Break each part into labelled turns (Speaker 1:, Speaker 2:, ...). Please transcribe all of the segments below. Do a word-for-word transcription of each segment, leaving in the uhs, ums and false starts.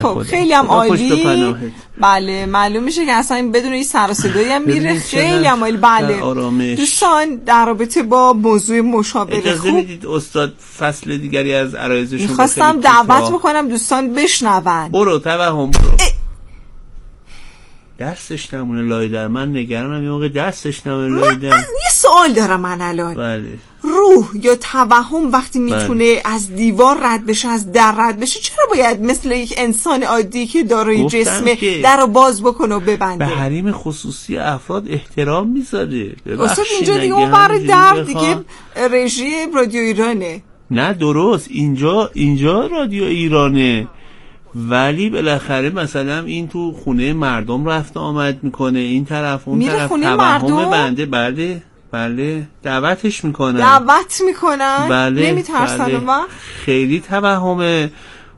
Speaker 1: خب خیلی هم عالی. بله معلوم میشه که اصلا این بدون این سر و صدایی هم میره. خیلی هم عالی. بله دوستان در رابطه با موضوع مشاوره خوب
Speaker 2: اجازه میدید استاد فصل دیگری از عرایضشون
Speaker 1: میخواستم دعوت بکنم دوستان بشنون.
Speaker 2: برو توهم برو. دستش نمونه لایدر. من نگرانم یه موقع دستش نمونه لایدر.
Speaker 1: یه سوال دارم من الان.
Speaker 2: بله.
Speaker 1: روح یا توهم وقتی میتونه بله. از دیوار رد بشه، از در رد بشه، چرا باید مثل یک انسان عادی که دارای جسمه در رو باز بکنه و ببنده؟
Speaker 2: به حریم خصوصی افراد احترام میذاره.
Speaker 1: اصلا اینجا دیگه اون بر در دیگه رژی رادیو ایرانه.
Speaker 2: نه درست، اینجا اینجا رادیو ایرانه، ولی بالاخره مثلا این تو خونه مردم رفت آمد میکنه، این طرف اون طرف توهم بنده. بله بله دعوتش میکنن
Speaker 1: دعوت میکنن
Speaker 2: بله
Speaker 1: نمیترسن
Speaker 2: بله.
Speaker 1: و
Speaker 2: خیلی توهم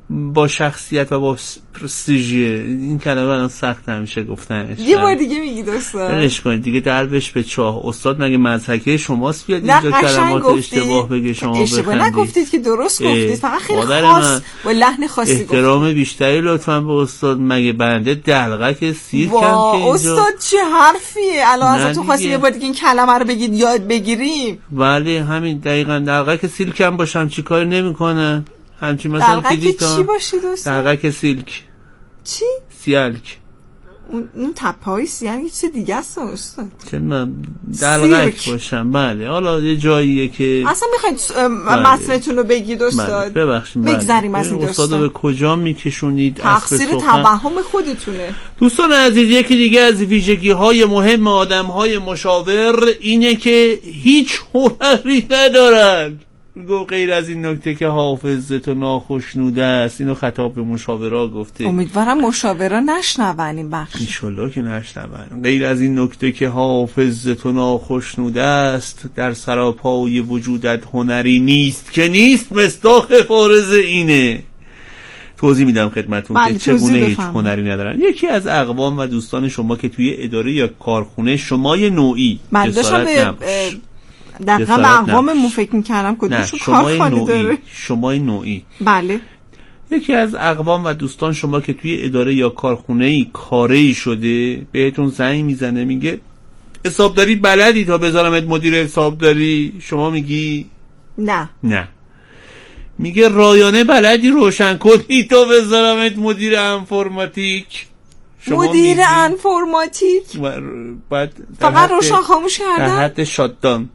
Speaker 2: با شخصیت و با پرستیژیه. این کلمه الان سخت نمیشه گفتنش.
Speaker 1: یه بار دیگه میگی دوستان
Speaker 2: بلش کنید دیگه، دربش به چاه. استاد مگه مضحکه شماست بیاد اینجا کلمات اشتباه بگه شما بخندید؟
Speaker 1: اشتباه نگفتید که درست گفتید، فقط خیلی خاص با لحن خاصی گفتید.
Speaker 2: احترام بیشتری لطفاً به استاد. مگه بنده دلغک سیرکم که اینجا؟
Speaker 1: استاد چه حرفیه الان؟ ازتون خواستیم یه بار دیگه این کلمه رو بگید یاد بگیریم.
Speaker 2: بله همین دقیقاً. دلغک سیرکم باشم چیکار نمیکنن؟ همچین مثلا
Speaker 1: دلغک چی باشید استاد؟
Speaker 2: دلغک سیلک.
Speaker 1: چی؟
Speaker 2: سیلک.
Speaker 1: اون اون تپه‌های سیلک یه چیز دیگه است استاد.
Speaker 2: چه من دلغک باشم. بله حالا یه جاییه که
Speaker 1: اصلا میخواید متنتون رو بگید استاد.
Speaker 2: بله ببخشید.
Speaker 1: بگذریم از این
Speaker 2: استاد رو به کجا میکشونید؟
Speaker 1: تقصیر توهم خودتونه.
Speaker 2: دوستان عزیز یکی دیگه از ویژگی‌های مهم آدم‌های مشاور اینه که هیچ هنری ندارن. گو غیر از این نکته که حافظت و ناخشنوده است. اینو خطاب به مشاورا گفته.
Speaker 1: امیدوارم مشاورا نشنون این بخش.
Speaker 2: انشالله که نشنون. غیر از این نکته که حافظت و ناخشنوده است، در سراپای وجودت هنری نیست که نیست. مصداق فارز اینه. توضیح میدم خدمتتون که چگونه هیچ هنری ندارن. یکی از اقوام و دوستان شما که توی اداره یا کارخونه شمای نوعی جسارت
Speaker 1: دقیقا به اقواممون فکر میکردم کدومشون کارخانه داره.
Speaker 2: شمای نوعی.
Speaker 1: بله.
Speaker 2: یکی از اقوام و دوستان شما که توی اداره یا کارخونه‌ای کاری شده بهتون زنگ میزنه میگه حسابداری بلدی تا بذارمت مدیر حسابداری؟ شما میگی
Speaker 1: نه
Speaker 2: نه. میگه رایانه بلدی روشن کنی تا بذارمت مدیر انفرماتیک؟
Speaker 1: مدیر انفرماتیک
Speaker 2: بعد
Speaker 1: فقط روشن خاموش کردن
Speaker 2: در حد شاتدان.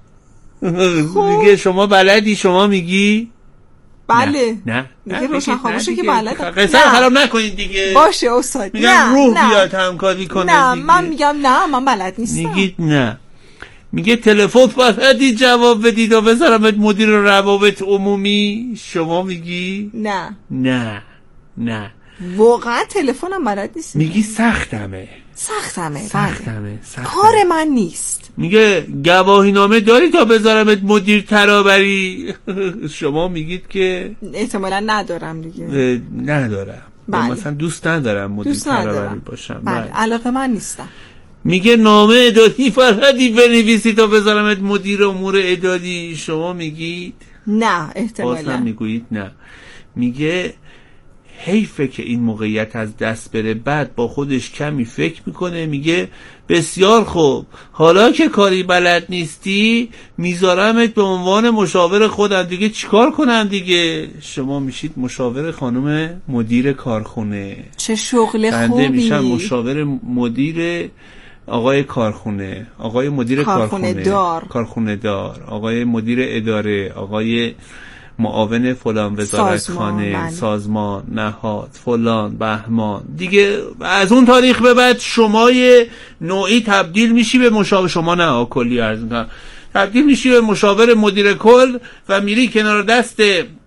Speaker 2: میگه شما بلدی؟ شما میگی
Speaker 1: بله.
Speaker 2: نه
Speaker 1: میگه روشن خاموشه که بلد.
Speaker 2: قصه خراب نکنید دیگه.
Speaker 1: باشه استاد.
Speaker 2: میگم روح بیاد همکاری کنه.
Speaker 1: نه من میگم نه من بلد نیستم.
Speaker 2: میگید نه. میگه تلفن بلدی جواب بدید و بذارمت مدیر روابط عمومی؟ شما میگی
Speaker 1: نه
Speaker 2: نه نه
Speaker 1: واقعا تلفنم بلد نیست.
Speaker 2: میگی سختمه
Speaker 1: سختمه
Speaker 2: سختمه, سختمه.
Speaker 1: کار من نیست.
Speaker 2: میگه گواهی نامه داری تا بذارمت مدیر ترابری؟ شما میگید که
Speaker 1: احتمالا ندارم دیگه.
Speaker 2: ندارم. بله. مثلا دوست ندارم مدیر ترابری باشم.
Speaker 1: بله. بله علاقه من نیستم.
Speaker 2: میگه نامه اداری فردی بنویسی تا بذارمت مدیر امور اداری؟ شما میگید
Speaker 1: نه احتمالا.
Speaker 2: بازم میگویید نه. میگه حیفه که این موقعیت از دست بره. بعد با خودش کمی فکر میکنه میگه بسیار خوب، حالا که کاری بلد نیستی میذارمت به عنوان مشاور خودم دیگه. چیکار کنم دیگه؟ شما میشید مشاور خانم مدیر کارخونه.
Speaker 1: چه شغل خوبی.
Speaker 2: بنده میشم مشاور مدیر آقای کارخونه، آقای مدیر کارخونه, کارخونه دار کارخونه دار آقای مدیر اداره، آقای معاون فلان وزارتخانه، سازمان, سازمان نهاد فلان بهمان دیگه. از اون تاریخ به بعد شمای نوعی تبدیل میشی به مشاور. شما نه کلی عرض میکنم تبدیل میشی به مشاور مدیر کل و میری کنار دست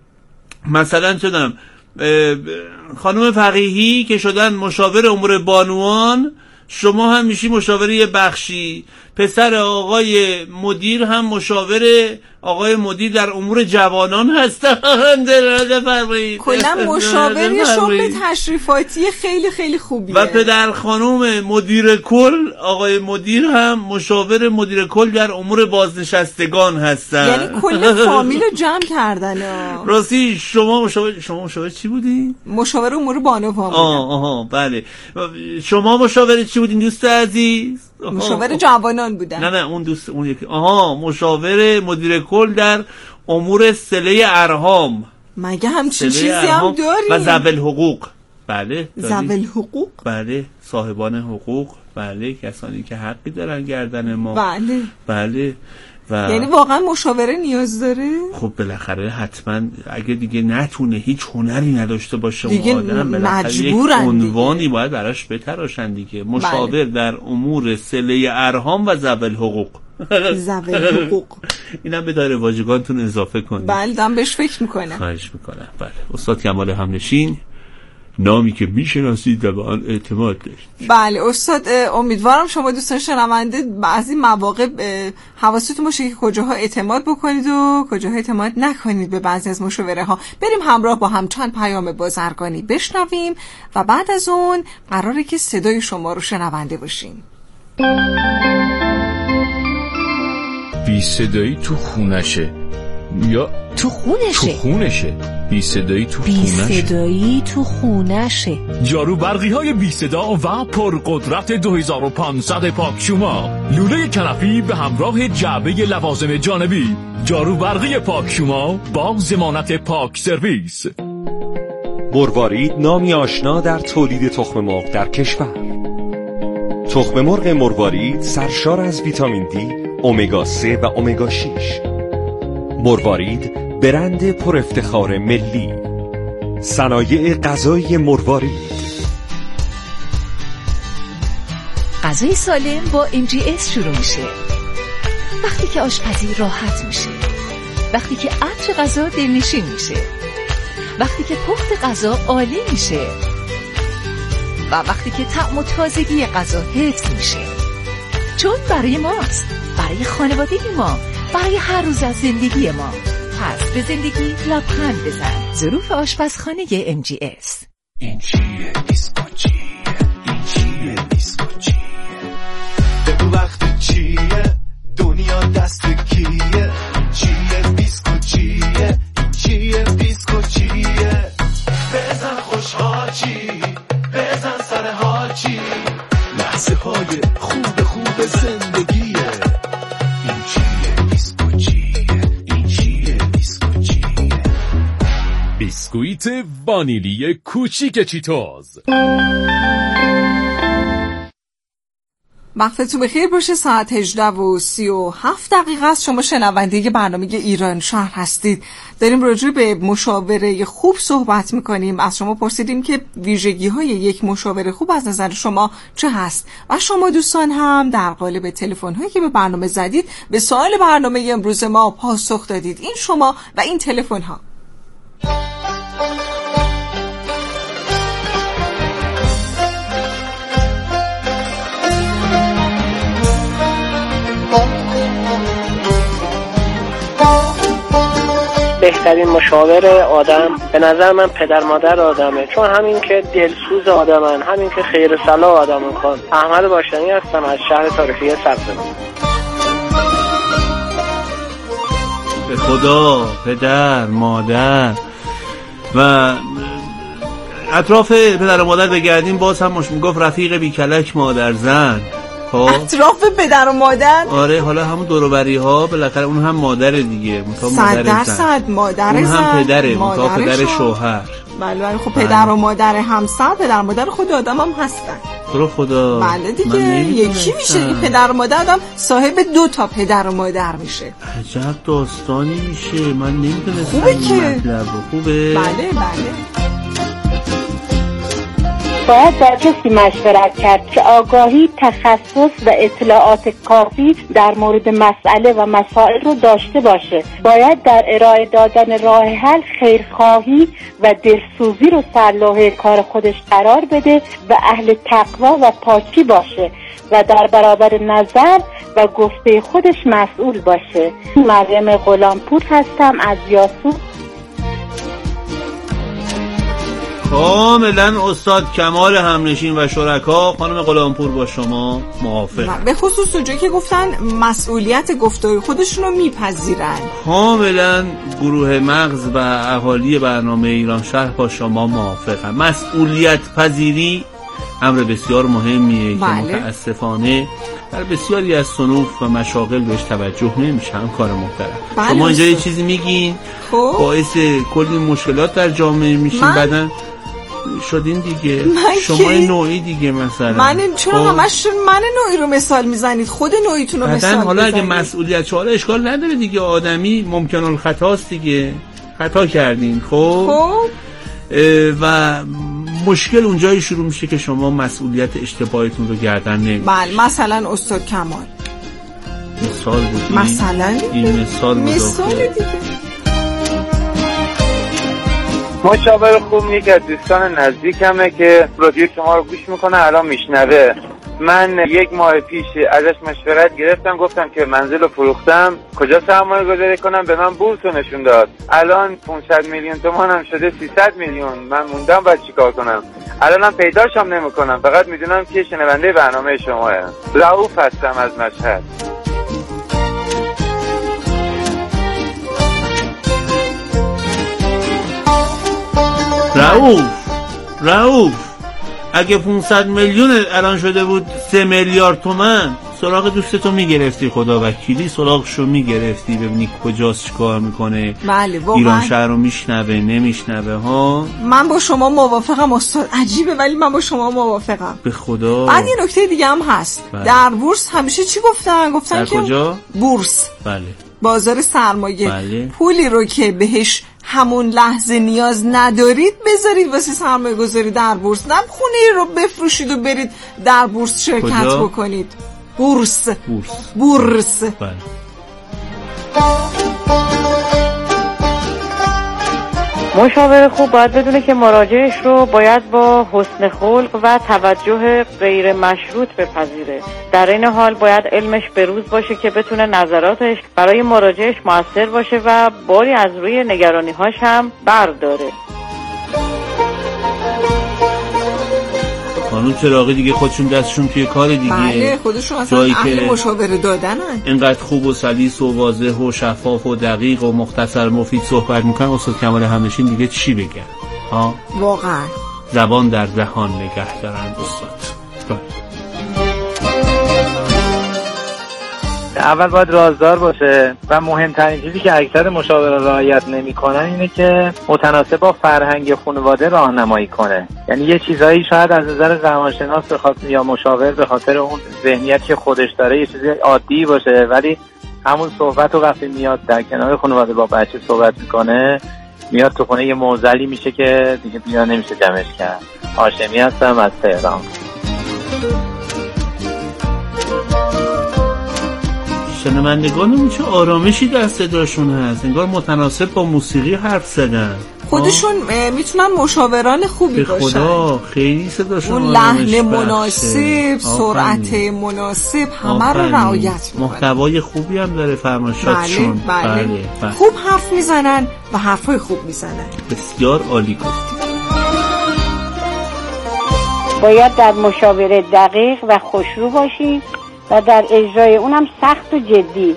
Speaker 2: مثلا شدم خانم فقیهی که شدن مشاور امور بانوان شما هم میشی مشاور یه بخشی، پسر آقای مدیر هم مشاور آقای مدیر در امور جوانان هستند.
Speaker 1: کلا مشاور یه شغل تشریفاتی خیلی خیلی خوبیه.
Speaker 2: و پدر خانم مدیر کل آقای مدیر هم مشاور مدیر کل در امور بازنشستگان هستند.
Speaker 1: یعنی کل فامیل رو جمع کردن.
Speaker 2: راستی شما مشاور شما مشاور چی بودین؟
Speaker 1: مشاور امور بانوان.
Speaker 2: آه آها بله. شما مشاور چی بودین دوست عزیز؟
Speaker 1: مشاور جوانان بودن.
Speaker 2: نه نه اون دوست اون یکی. آها مشاور مدیر کل در امور صله ارحام.
Speaker 1: مگه همچین چیزی هم داریم؟
Speaker 2: و ذوی حقوق. بله
Speaker 1: ذوی حقوق.
Speaker 2: بله صاحبان حقوق. بله کسانی که حقی دارن گردن ما.
Speaker 1: بله
Speaker 2: بله. و
Speaker 1: یعنی واقعا مشاوره نیاز داره؟
Speaker 2: خب بالاخره حتما اگه دیگه نتونه هیچ هنری نداشته باشه
Speaker 1: دیگه
Speaker 2: اون آدم بالاخره یک عنوانی دیگه باید براش بتراشن دیگه. مشاور بله. در امور صله ارحام و ذوی حقوق.
Speaker 1: ذوی حقوق
Speaker 2: اینم به دایره واژگانتون اضافه کنید.
Speaker 1: بله دارم بهش فکر میکنم.
Speaker 2: خواهش میکنم. بله استاد کمال همنشین، نامی که میشناسید و به آن اعتماد دارید.
Speaker 1: بله استاد، امیدوارم شما دوستان شنونده بعضی مواقع حواستون باشه که کجاها اعتماد بکنید و کجاها اعتماد نکنید به بعضی از مشاوره ها. بریم همراه با هم چند پیام بازرگانی بشنویم و بعد از اون قراره که صدای شما رو شنونده باشیم.
Speaker 3: بی صدایی تو خونشه یا
Speaker 4: تو خونشه
Speaker 3: تو خونشه بی صدایی تو
Speaker 4: بی
Speaker 3: خونشه
Speaker 4: صدایی تو خونشه
Speaker 3: جارو برقی های بی صدا و پرقدرت دو هزار و پانصد پاکشوما، لوله کنفی به همراه جعبه لوازم جانبی. جارو برقی پاکشوما با ضمانت پاک سرویس.
Speaker 5: مروارید نامی آشنا در تولید تخم مرغ در کشور. تخم مرغ مروارید سرشار از ویتامین دی، امگا سه و امگا شش. مروارید برند پر افتخار ملی. صنایع غذایی مروارید.
Speaker 4: غذای سالم با ام جی اس شروع میشه. وقتی که آشپزی راحت میشه، وقتی که عطر غذا دلنشین میشه، وقتی که پخت غذا عالی میشه و وقتی که طعم و تازگی غذا حفظ میشه. چون برای ماست، برای خانواده ما، برای هر روز از زندگی ما. پس به زندگی لبخند بزن. ظروف آشپزخانه ام جی اس.
Speaker 6: این چیه دیسکو چیه؟ این چیه دیسکو چیه؟ بگو وقت چیه؟ دنیا دست کیه؟ این چیه دیسکو چیه؟ این چیه دیسکو چیه؟ بزن خوشحال چی؟ بزن سر حال چی؟ لحظه های خوب خوب زندگیه. این چیه دیسکو چیه؟ این چیه دیسکو چیه؟
Speaker 3: بیسکویت وانیلی کوچیک چیتوز.
Speaker 1: وقتتون بخیر باشه. ساعت هجده و سی و هفت دقیقه است. شما شنونده برنامه ایران شهر هستید. داریم راجع به مشاوره خوب صحبت میکنیم. از شما پرسیدیم که ویژگی های یک مشاوره خوب از نظر شما چه هست و شما دوستان هم در قالب تلفن هایی که به برنامه زدید به سوال برنامه امروز ما پاسخ دادید. این شما و این تلفن ها.
Speaker 7: بهترین مشاور آدم به نظر من پدر مادر آدمه، چون همین که دلسوز آدمن، همین که خیر صلاح آدم میکن. احمد باشنی هستم از شهر تاریخی سبزوار.
Speaker 2: به خدا پدر مادر و اطراف پدر و مادر بگردیم باز هم مش میگفت رفیق بیکلک مادر زن.
Speaker 1: اطراف پدر و مادر،
Speaker 2: آره حالا همون دوروبری ها بالاخره اون هم مادر دیگه،
Speaker 1: صد درصد مادر
Speaker 2: اون
Speaker 1: زن،
Speaker 2: هم پدره، مطابق پدر شوهر.
Speaker 1: بله بله. خب پدر و مادر همسر، پدر و مادر خود آدم هم هستن.
Speaker 2: تو خدا.
Speaker 1: بله دیگه یکی میشه. این پدر و مادر آدم صاحب دو تا پدر و مادر میشه.
Speaker 2: عجب داستانی میشه. من نمیدونستم.
Speaker 1: خوبه که
Speaker 2: خوبه.
Speaker 1: بله بله.
Speaker 8: باید با کسی مشورت کرد که آگاهی، تخصص و اطلاعات کافی در مورد مسئله و مسائل رو داشته باشه. باید در ارائه دادن راه حل خیرخواهی و دلسوزی رو سرلوحه کار خودش قرار بده و اهل تقوا و پاکی باشه و در برابر نظر و گفته خودش مسئول باشه. مریم غلامپور هستم از یاسو.
Speaker 2: کاملا استاد کمال همنشین و شرکا. خانم غلامپور با شما موافق؟
Speaker 1: به خصوص اونجایی که گفتن مسئولیت گفتگوی خودشون رو میپذیرن.
Speaker 2: کاملا گروه مغز و اهالی برنامه ایران شهر با شما موافقن. مسئولیت پذیری امر بسیار مهمیه بله. که متاسفانه در بسیاری از صنوف و مشاغل بهش توجه نمیشه. هم کار محترم بله شما اینجا یه چیزی میگین خب. باعث کلی مشکلات در جامعه میشین من... بعدن شدین دیگه شما این نوعی دیگه مثلا
Speaker 1: من چون همش من نوعی رو مثال میزنید، خود نوعیتون رو مثال
Speaker 2: حالا
Speaker 1: اگه
Speaker 2: مسئولیت چاله اشکال نداره دیگه، آدمی ممکن الخطاست دیگه، خطا کردین خب, خب. و مشکل اونجایی شروع میشه که شما مسئولیت اشتباهتون رو گردن نمیگیرید.
Speaker 1: بله مثلا استاد کمال
Speaker 2: مثال بود
Speaker 1: مثلا
Speaker 2: این مثال بود
Speaker 1: مثال دیگه.
Speaker 9: مشاور خوب یک از دوستان نزدیکمه که رادیو شما رو گوش میکنه، الان میشنوه. من یک ماه پیش ازش مشورت گرفتم، گفتم که منزل رو فروختم، کجا سرمایه گذاری کنم، به من بورس رو نشون داد. الان پانصد میلیون تومان هم شده سیصد میلیون. من موندم باید چیکار کنم؟ الانم پیداش هم نمیکنم، فقط میدونم که شنونده برنامه شماه. رؤوف هستم از مشهد.
Speaker 2: رؤوف رؤوف اگه پانصد میلیون الان شده بود سه میلیارد تومان، سراغ دوستتو میگرفتی، خدا وکیلی سراغشو میگرفتی ببینی کجاست چیکار میکنه.
Speaker 1: بله
Speaker 2: ایران شهر رو میشنوه نمیشنوه ها.
Speaker 1: من با شما موافقم استاد، عجیبه ولی من با شما موافقم
Speaker 2: به خدا.
Speaker 1: بعد یه نکته دیگه هم هست بله. در بورس همیشه چی گفتن؟ گفتن
Speaker 2: در
Speaker 1: که
Speaker 2: کجا؟
Speaker 1: بورس
Speaker 2: بله
Speaker 1: بازار سرمایه
Speaker 2: بله.
Speaker 1: پولی رو که بهش همون لحظه نیاز ندارید بذارید واسه سرمایه گذاری در بورس، نه خونه رو بفروشید و برید در بورس شرکت کجا؟ بکنید. بورس
Speaker 2: بورس
Speaker 1: بورس
Speaker 2: بله.
Speaker 8: مشاور خوب باید بدونه که مراجعش رو باید با حسن خلق و توجه غیر مشروط بپذیره. در این حال باید علمش بروز باشه که بتونه نظراتش برای مراجعش موثر باشه و باری از روی نگرانی‌هاش هم برداره.
Speaker 2: قانون چراغی دیگه خودشون دستشون توی کار دیگه.
Speaker 1: بله خودشون اصلا اهل مشاوره دادنن.
Speaker 2: اینقدر خوب و سلیس و واضح و شفاف و دقیق و مختصر مفید صحبت میکنن. استاد کمال همنشین دیگه چی بگن ها؟
Speaker 1: واقعا
Speaker 2: زبان در دهان نگه دارن استاد.
Speaker 10: اول باید رازدار باشه و مهمترین چیزی که اکثر مشاوران رعایت نمی‌کنن اینه که متناسب با فرهنگ خانواده راهنمایی کنه. یعنی یه چیزایی شاید از نظر روانشناس به خاطر یا مشاور به خاطر اون ذهنیت که خودش داره یه چیزی عادی باشه، ولی همون صحبت رو وقتی میاد در کنار خانواده با بچه صحبت میکنه میاد تو خونه یه معضلی میشه که دیگه بیا نمیشه جمعش کرد. هاشمی هستم از تهران.
Speaker 2: شنوندگانمون چه آرامشی در صداشون هست، انگار متناسب با موسیقی حرف زدن.
Speaker 1: خودشون میتونن مشاوران خوبی باشن.
Speaker 2: به خدا خیلی صداشون
Speaker 1: اون لحن مناسب، سرعت مناسب، همه رو رعایت میکنن.
Speaker 2: محتوای خوبی هم داره فرمایشاتشون.
Speaker 1: بله بله. بله بله. خوب حرف میزنن و حرفای خوب میزنن.
Speaker 2: بسیار عالی گفتی.
Speaker 8: باید در مشاوره دقیق و خوشرو باشی و در اجرای اونم سخت و جدی.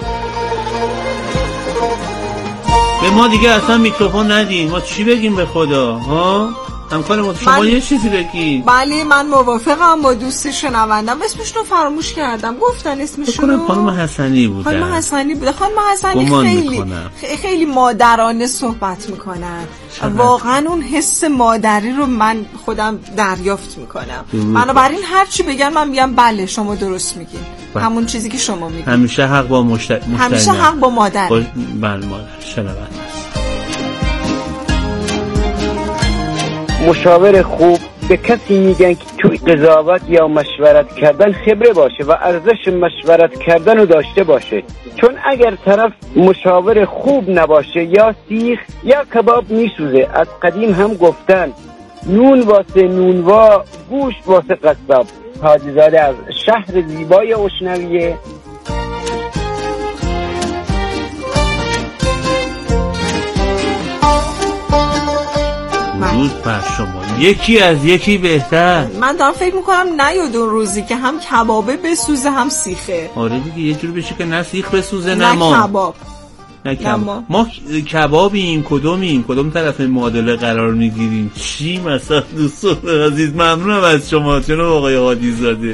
Speaker 2: به ما دیگه اصلا میکروفون ندین، ما چی بگیم به خدا ها؟ همکار ما شما یه چیزی بگید.
Speaker 1: بله من موافقم با دوستی شنوندم. اسمش رو فراموش کردم، گفتن اسمش رو
Speaker 2: خانم حسنی بود.
Speaker 1: خانم حسنی بود. خانم حسنی خیلی خیلی مادرانه صحبت میکنن. واقعا اون حس مادری رو من خودم دریافت میکنم. بنابراین هر چی بگن من میگم بله شما درست میگین. همون چیزی که شما میگین.
Speaker 2: همیشه حق با مشتری.
Speaker 1: همیشه حق با مادر.
Speaker 2: با... بله مادر شنونده.
Speaker 9: مشاور خوب
Speaker 11: به کسی میگن که توی قضاوت یا مشورت کردن خبره باشه و ارزش مشورت کردن رو داشته باشه، چون اگر طرف مشاور خوب نباشه یا سیخ یا کباب میسوزه. از قدیم هم گفتن نون واسه نونوا، گوشت واسه قصاب. حاجی زاده از شهر زیبای اشنویه.
Speaker 2: درود بر شما، یکی از یکی بهتر.
Speaker 1: من دارم فکر میکنم نیاد اون روزی که هم کبابه بسوزه هم سیخه.
Speaker 2: آره دیگه، یه جور بشه که نه سیخ بسوزه نه,
Speaker 1: نه
Speaker 2: ما
Speaker 1: کباب.
Speaker 2: نه کباب. ما. ما کبابیم، کدومیم، کدوم طرف معادله قرار میگیریم؟ چی مثلا؟ دوستان عزیز ممنونم از شما. جناب آقای هادی زاده،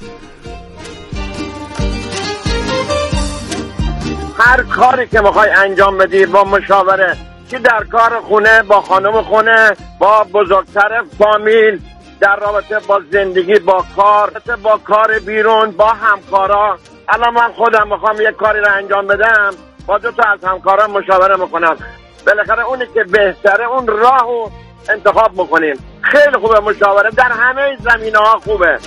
Speaker 12: هر کاری که میخوای انجام بدی با مشاوره، که در کار خونه، با خانم خونه، با بزرگتر فامیل، در رابطه با زندگی، با کار، با کار بیرون، با همکارا. الان من خودم میخوام یک کاری رو انجام بدم، با دو تا از همکاران مشاوره میکنم، بالاخره اونی که بهتره اون راهو انتخاب میکنیم. خیلی خوبه مشاوره، در همه زمینه‌ها خوبه.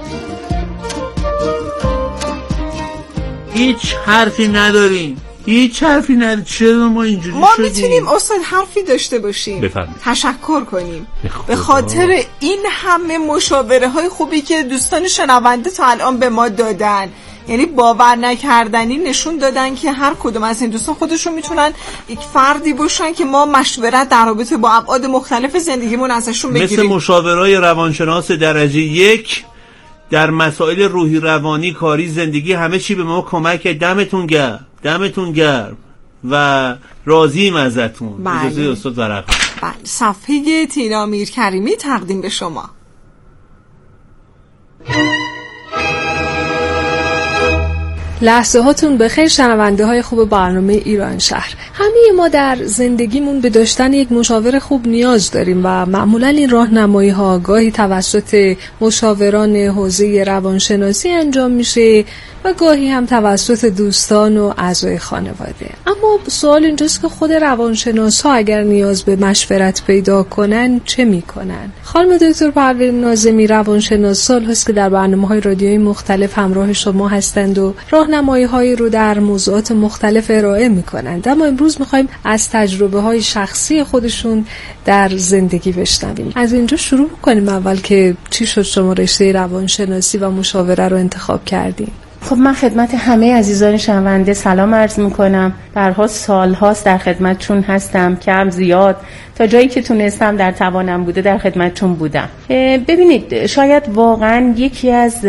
Speaker 2: هیچ حرفی نداریم، هیچ حرفی نداریم. چرا ما اینجوری
Speaker 1: ما
Speaker 2: شدیم؟
Speaker 1: میتونیم استاد حرفی داشته باشیم،
Speaker 2: بفرمایید.
Speaker 1: تشکر کنیم به خاطر این همه مشاوره های خوبی که دوستان شنونده تا الان به ما دادن. یعنی باور نکردنی نشون دادن که هر کدوم از این دوستان خودشون میتونن یک فردی باشن که ما مشورت در رابطه با ابعاد مختلف زندگیمون ازشون بگیریم.
Speaker 2: مثل مشاورای روانشناس درجه یک در مسائل روحی، روانی، کاری، زندگی، همه چی به ما کمک کرد. دمتون گرم، دمتون گرم و راضیم ازتون.
Speaker 1: بله.
Speaker 2: اجازه استاد ورق.
Speaker 1: بله. صفحه تینا میرکریمی تقدیم به شما.
Speaker 13: لحظه هاتون بخیر شنونده های خوب برنامه ایران شهر. همه ما در زندگیمون به داشتن یک مشاور خوب نیاز داریم و معمولا این راهنمایی ها گاهی توسط مشاوران حوزه روانشناسی انجام میشه و گاهی هم توسط دوستان و اعضای خانواده. اما سوال اینجاست که خود روانشناس ها اگر نیاز به مشورت پیدا کنن چه میکنن؟ خانم دکتر پروین ناظمی روانشناس سال هست که در برنامه‌های رادیویی مختلف همراه شما هستند و راهنمایی‌هایی رو در موضوعات مختلف ارائه میکنند. اما امروز میخوایم از تجربه‌های شخصی خودشون در زندگی بشنویم. از اینجا شروع کنیم. اول که چی شد شما رشته روانشناسی و مشاوره رو انتخاب کردین؟
Speaker 14: خب من خدمت همه عزیزان شنونده سلام عرض میکنم. برها سال هاست در خدمتشون هستم، کم زیاد تا جایی که تونستم در توانم بوده در خدمتشون بودم. ببینید شاید واقعا یکی از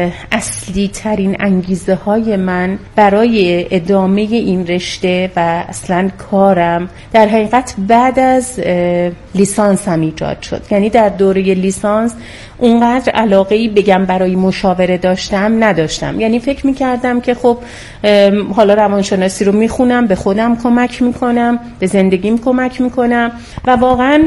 Speaker 14: اصلی ترین انگیزه های من برای ادامه این رشته و اصلا کارم در حقیقت بعد از لیسانسم ایجاد شد. یعنی در دوره لیسانس اونقدر علاقه‌ای بگم برای مشاوره داشتم نداشتم. یعنی فکر میکردم که خب حالا روانشناسی رو میخونم، به خودم کمک میکنم، به زندگیم کمک میکنم و واقعا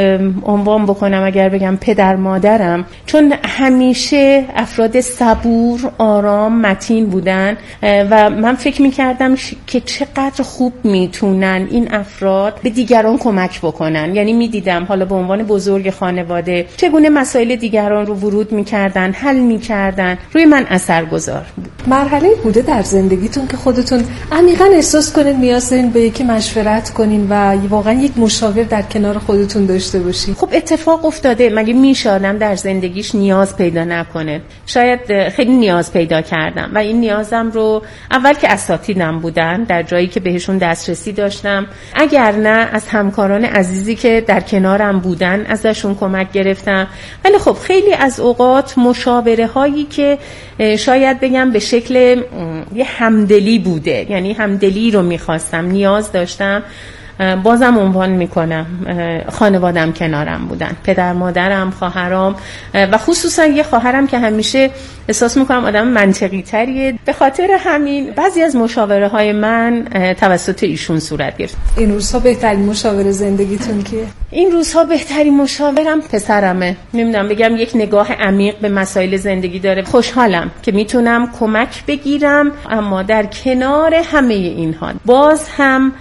Speaker 14: عنوان بکنم اگر بگم پدر مادرم، چون همیشه افراد صبور، آرام، متین بودن و من فکر میکردم که چقدر خوب میتونن این افراد به دیگران کمک بکنن. یعنی میدیدم حالا به عنوان بزرگ خانواده چگونه مسائل دیگران رو ورود میکردن، حل میکردن، روی من اثرگذار بود.
Speaker 13: مرحله بوده در زندگیتون که خودتون عمیقاً احساس کنید نیاز دارین به یکی مشورت کنین و واقعا یک مشاور در کنار خودتون داشته باشین؟
Speaker 14: خب اتفاق افتاده. مگه میشه آدم در زندگیش نیاز پیدا نکنه؟ شاید خیلی نیاز پیدا کردم و این نیازم رو اول که اساتیدم بودن در جایی که بهشون دسترسی داشتم، اگر نه از همکاران عزیزی که در کنارم بودن ازشون کمک گرفتم. ولی خب خیلی از اوقات مشاوره هایی که شاید بگم به شکل یه همدلی بوده، یعنی همدلی رو میخواستم، نیاز داشتم، بازم عنوان میکنم خانوادم کنارم بودن، پدر مادرم، خواهرام و خصوصا یه خواهرم که همیشه احساس میکنم آدم منطقی تریه. به خاطر همین بعضی از مشاوره های من توسط ایشون صورت گرفت.
Speaker 13: این روزها بهترین مشاور زندگیتون کیه؟
Speaker 14: این روزها بهترین مشاورم پسرمه. نمیدونم بگم یک نگاه عمیق به مسائل زندگی داره. خوشحالم که میتونم کمک بگیرم، اما در کنار همه اینها باز هم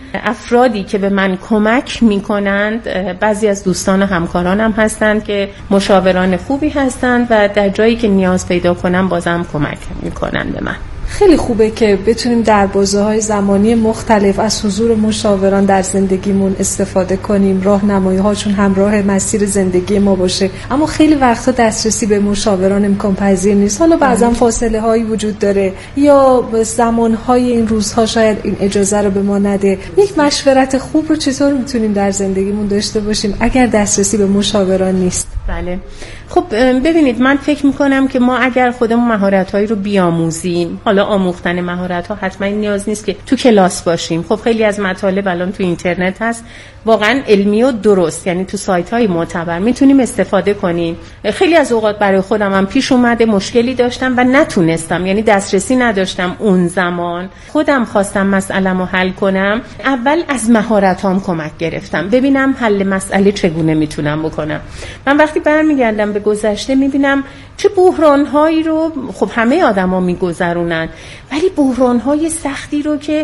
Speaker 14: افرادی که به من کمک میکنند بعضی از دوستان و همکارانم هستند که مشاوران خوبی هستند و در جایی که نیاز پیدا کنم بازم کمک میکنند به من.
Speaker 13: خیلی خوبه که بتونیم در بازه‌های زمانی مختلف از حضور مشاوران در زندگیمون استفاده کنیم. راهنمایی‌هاشون همراه مسیر زندگی ما باشه. اما خیلی وقتا دسترسی به مشاوران امکان پذیر نیست. حالا بعضا فاصله‌هایی وجود داره یا زمان‌های این روزها شاید این اجازه رو به ما نده. یک مشورت خوب رو چطور میتونیم در زندگیمون داشته باشیم اگر دسترسی به مشاوران نیست؟
Speaker 14: بله. خب ببینید، من فکر میکنم که ما اگر خودمون مهارت‌هایی رو بیاموزیم، حالا آموختن مهارت‌ها حتما نیاز نیست که تو کلاس باشیم. خب خیلی از مطالب الان تو اینترنت هست، واقعا علمی و درست، یعنی تو سایت‌های معتبر میتونیم استفاده کنیم. خیلی از اوقات برای خودم هم پیش اومده مشکلی داشتم و نتونستم، یعنی دسترسی نداشتم اون زمان، خودم خواستم مسئله‌مو حل کنم، اول از مهارت‌هام کمک گرفتم ببینم حل مسئله چگونه میتونم بکنم. من وقتی برمیگردم به گذشته میبینم چه بحران‌هایی رو خب همه آدم‌ها میگذرونن، ولی بحران‌های سختی رو که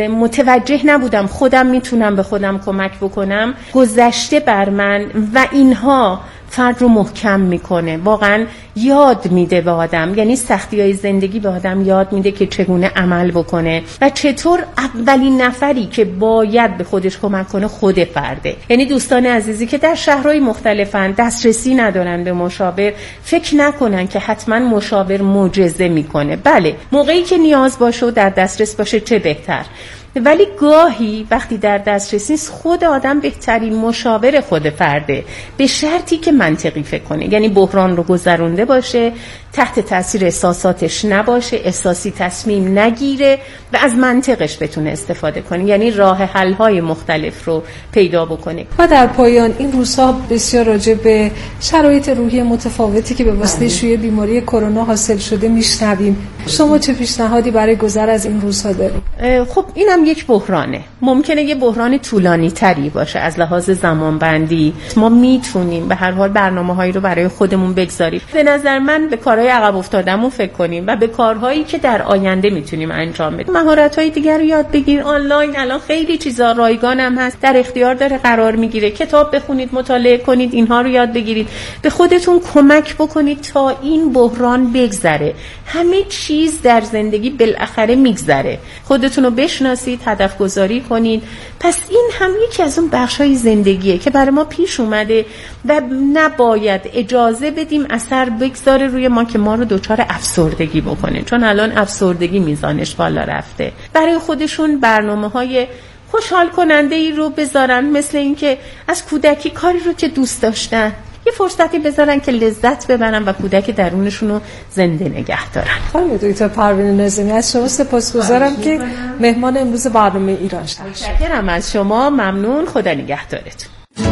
Speaker 14: متوجه نبودم خودم میتونم به خودم کمک بکنم، گذشته بر من و اینها فرد رو محکم میکنه، واقعا یاد میده به آدم، یعنی سختی‌های زندگی به آدم یاد میده که چگونه عمل بکنه و چطور اولین نفری که باید به خودش کمک کنه خود فرده. یعنی دوستان عزیزی که در شهرهای مختلفن دسترسی ندارن به مشاور، فکر نکنن که حتما مشاور معجزه میکنه. بله، موقعی که نیاز باشه و در دسترس باشه چه بهتر، ولی گاهی وقتی در دسترس نیست خود آدم بهترین مشاور خود فرده، به شرطی که منطقی فکر کنه، یعنی بحران رو گذرونده باشه، تحت تاثیر احساساتش نباشه، احساسی تصمیم نگیره و از منطقش بتونه استفاده کنه، یعنی راه حل های مختلف رو پیدا بکنه.
Speaker 13: و در پایان این روزها بسیار راجع به شرایط روحی متفاوتی که به واسطه شیوع بیماری کرونا حاصل شده میشنویم. شما چه پیشنهادی برای گذر از این روزها دارید؟
Speaker 14: خب اینم یک بحرانه، ممکنه یه بحران طولانی تری باشه از لحاظ زمانبندی. ما میتونیم به هر حال برنامه‌هایی رو برای خودمون بگذاریم. به نظر من به کارهای عقب افتادهمون فکر کنیم و به کارهایی که در آینده میتونیم انجام بدیم. مهارت‌های دیگر رو یاد بگیر. آنلاین الان خیلی چیزا رایگان هم هست، در اختیار داره قرار میگیره. کتاب بخونید، مطالعه کنید، اینها رو یاد بگیرید. به خودتون کمک بکنید تا این بحران بگذره. همه چیز در زندگی بالاخره میگذره. خودتون رو بشناسید، هدف گذاری کنید. پس این هم یکی از اون بخش‌های زندگیه که برای ما پیش اومده و نباید اجازه بدیم اثر بگذاره روی ما که ما رو دچار افسردگی بکنه، چون الان افسردگی میزانش بالا رفته. برای خودشون برنامه‌های خوشحال کننده ای رو بذارن، مثل اینکه از کودکی کاری رو که دوست داشتن یه فرصتی بذارن که لذت ببرن و کودک درونشون رو زنده نگه دارن.
Speaker 13: خانم دکتر پروین ناظمی، از شما سپاسگزارم که مهمان امروز برنامه ایران شهر.
Speaker 14: متشکرم از شما، ممنون، خدا نگهدارتون.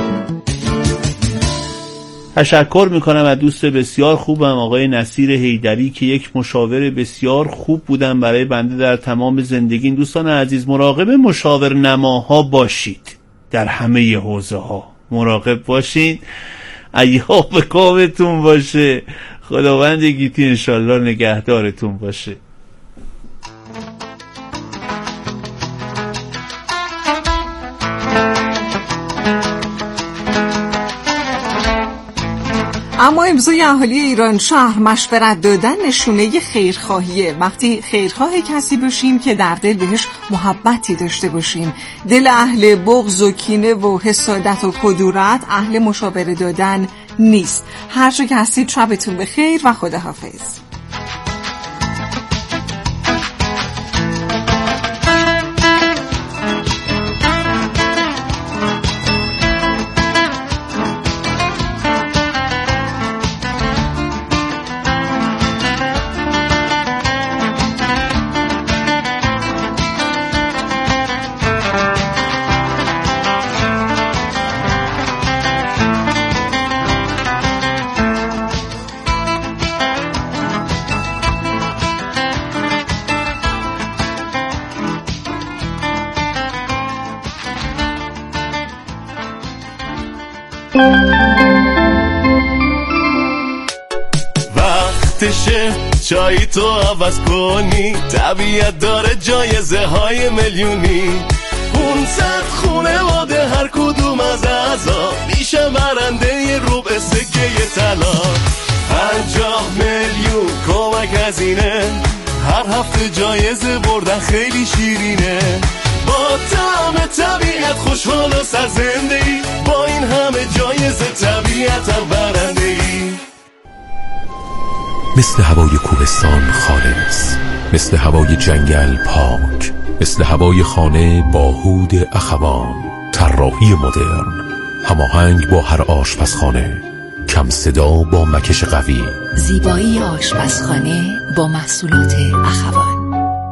Speaker 2: تشکر میکنم از دوست بسیار خوبم آقای نصیر حیدری که یک مشاور بسیار خوب بودن برای بنده در تمام زندگی. دوستان عزیز، مراقب مشاور نماها باشید، در همه حوزه ها مراقب باشید. ایها به کامتون باشه، خداوند گیتی انشالله نگهدارتون باشه.
Speaker 1: اما امضای اهالی ایران شهر مشورت دادن نشونه خیرخواهیه. وقتی خیرخواه کسی باشیم که در دل بهش محبتی داشته باشیم، دل اهل بغض و کینه و حسادت و کدورت اهل مشاوره دادن نیست. هر جا که هستید شبتون بخیر و خداحافظ.
Speaker 6: وقتشه چای تو عوض کنی، طبیعت داره جایزه های میلیونی. اون پونصد خونواده هر کدوم از اعضا میشه برنده ربع سکه طلا. پنجاه میلیون کمک هزینه، هر هفته جایزه بردن خیلی شیرینه. با طعم طبیعت خوشحال و سرزنده‌ای، با این همه جایزه طبیعتم برنده‌ای.
Speaker 15: مثل هوای کوهستان خالص، مثل هوای جنگل پاک، مثل هوای خانه با هود اخوان. طراحی مدرن، هماهنگ با هر آشپزخانه، کم صدا با مکش قوی.
Speaker 4: زیبایی آشپزخانه با محصولات اخوان.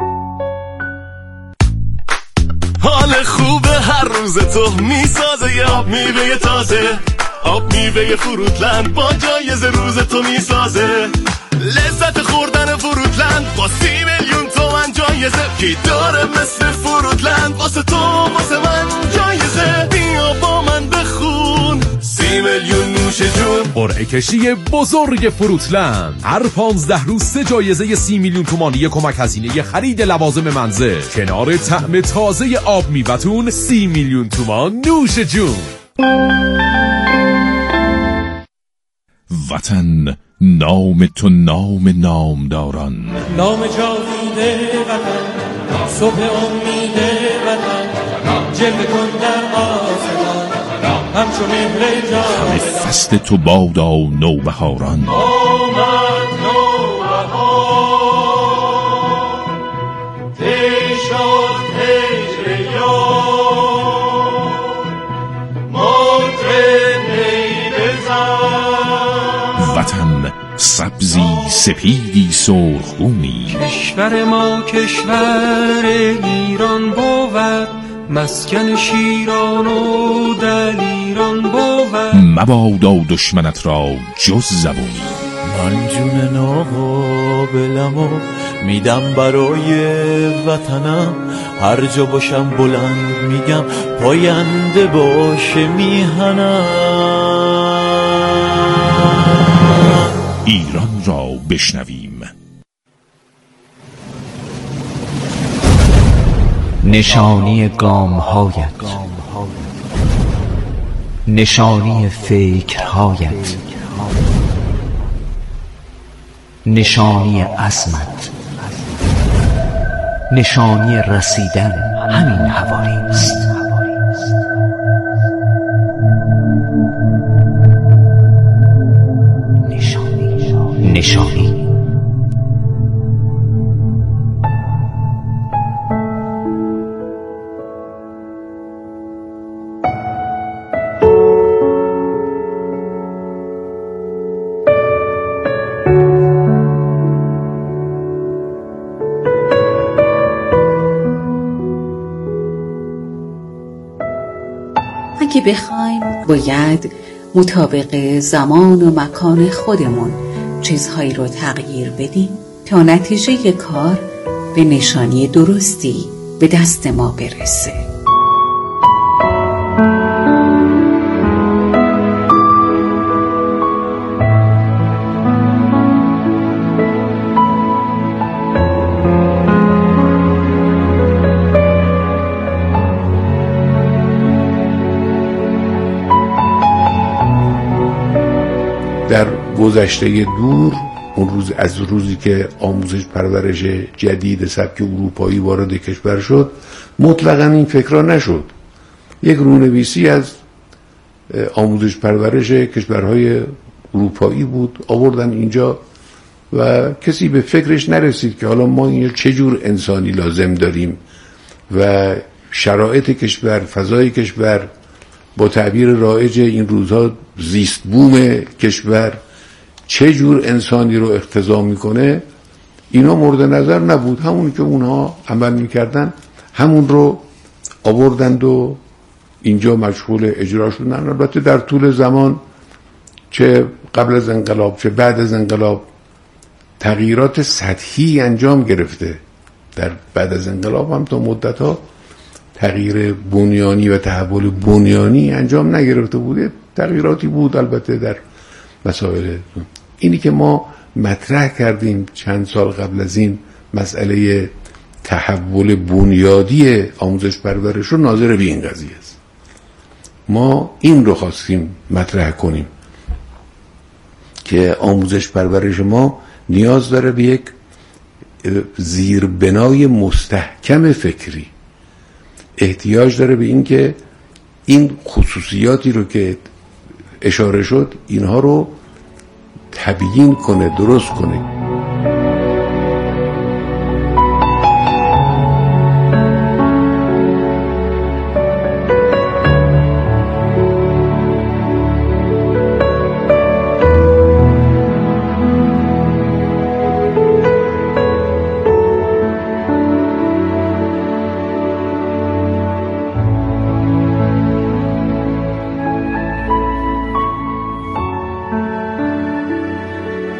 Speaker 6: حال خوبه هر روز تو میسازه یه آب میوه تازه، آب میوه فروتلند با جایزه روز تو میسازه. لذت خوردن فروتلند با سی میلیون تومن جایزه، کی داره مثل فروتلند؟ واسه تو واسه من جایزه. بیا با من بخون سی میلیون نوش جون.
Speaker 3: قرعه کشی بزرگ فروتلند، هر پانزده روز سه جایزه سی میلیون تومانی کمک هزینه خرید لوازم منزل، کنار طعم تازه آب میوه‌تون سی میلیون تومان نوش جون.
Speaker 16: وطن نام تو نام نامداران،
Speaker 17: نام جاویده وطن، صبح امید وطن، جلوه کن در آسمان همچون مهر جاودان.
Speaker 16: همه فصل تو بادا نوبهاران،
Speaker 17: آمد نوبهار، تی شد هجر یار، مطرب نی بزن.
Speaker 16: وطن سبزی سپیدی سرخگونی،
Speaker 17: کشور ما کشور ایران بود، مسکن شیران و دلیران بود.
Speaker 16: مبادا دشمنت را جز زبونی.
Speaker 18: من جون ناقابلمو میدم برای وطنم، هر جا باشم بلند میگم پاینده باشه میهنم.
Speaker 16: ایران را بشنویم.
Speaker 19: نشانی گام‌هایت، نشانی فکرهایت، نشانی عزمت، نشانی رسیدن همین حوالی است. نشانی نشانی
Speaker 20: اگه بخوایم باید مطابق زمان و مکان خودمون چیزهایی رو تغییر بدیم تا نتیجه کار به نشانی درستی به دست ما برسه.
Speaker 21: در گذشته دور، اون روز از روزی که آموزش پرورش جدید سبک اروپایی وارد کشور شد، مطلقاً این فکرها نشد. یک رونویسی از آموزش پرورش کشورهای اروپایی بود، آوردن اینجا و کسی به فکرش نرسید که حالا ما اینجا چه جور انسانی لازم داریم و شرایط کشور، فضای کشور، با تعبیر رایج این روزها زیست بوم کشور چه جور انسانی رو اقتضا میکنه. اینا مورد نظر نبود. همون که اونها عمل میکردن همون رو آوردند و اینجا مشغول اجرا شدن. البته در طول زمان، چه قبل از انقلاب چه بعد از انقلاب، تغییرات سطحی انجام گرفته. در بعد از انقلاب هم تا مدت ها تغییر بنیانی و تحول بنیانی انجام نگرفته بود. تغییراتی بود البته در مسائل. اینی که ما مطرح کردیم چند سال قبل از این، مسئله تحول بنیادی آموزش پرورش رو ناظر به این قضیه است. ما این رو خواستیم مطرح کنیم که آموزش پرورش ما نیاز داره به یک زیربنای مستحکم فکری، احتیاج داره به این که این خصوصیاتی رو که اشاره شد اینها رو تبیین کنه، درست کنه.